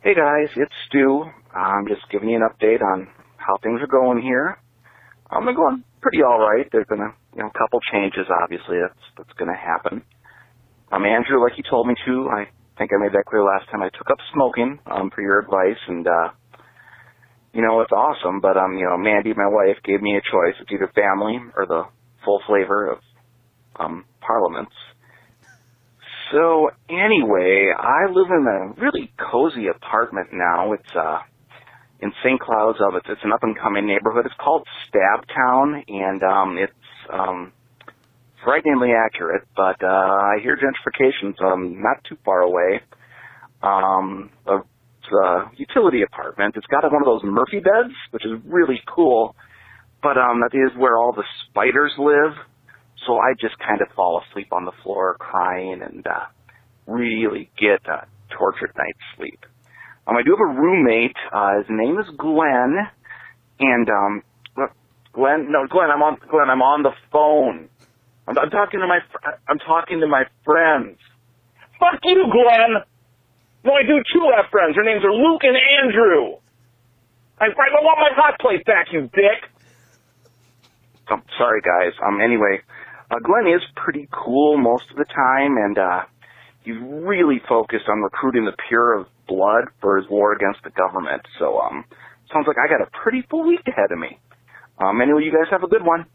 Hey guys, it's Stu. I'm just giving you an update on how things are going here. They're going pretty all right. There's been a couple changes, obviously, that's going to happen. Andrew, like you told me to, I think I made that clear last time. I took up smoking for your advice, and it's awesome. But Mandy, my wife, gave me a choice. It's either family or the full flavor of parliaments. So anyway, I live in a really cozy apartment now. It's in St. Cloud's. It's an up-and-coming neighborhood. It's called Stabtown, and it's frighteningly accurate. But I hear gentrification's not too far away. It's a utility apartment. It's got one of those Murphy beds, which is really cool. But that is where all the spiders live. So I just kind of fall asleep on the floor crying and really get a tortured night's sleep. I do have a roommate. His name is Glenn. And Glenn, I'm on the phone. I'm talking to my friends. Fuck you, Glenn. No, I do too have friends. Their names are Luke and Andrew. I want my hot plate back, you dick. Sorry, guys. Anyway. Glenn is pretty cool most of the time, and he's really focused on recruiting the pure of blood for his war against the government. So, sounds like I got a pretty full week ahead of me. Anyway, you guys have a good one.